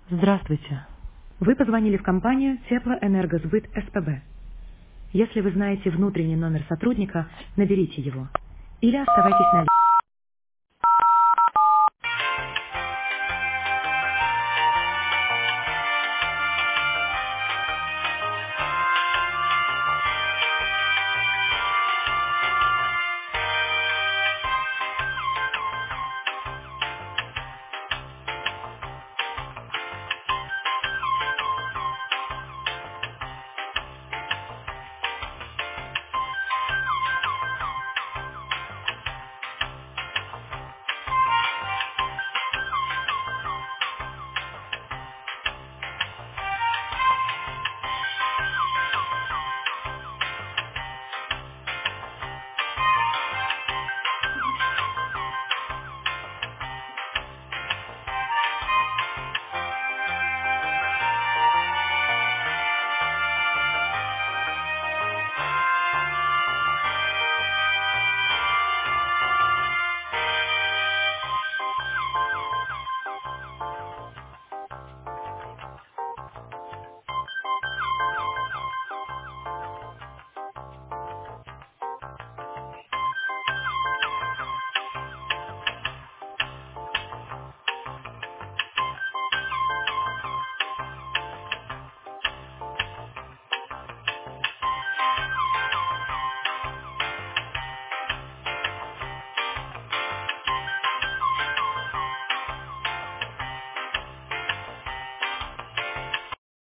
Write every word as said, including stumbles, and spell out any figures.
Здравствуйте. Вы позвонили в компанию Теплоэнергосбыт СПБ. Если вы знаете внутренний номер сотрудника, наберите его. Или оставайтесь на линии.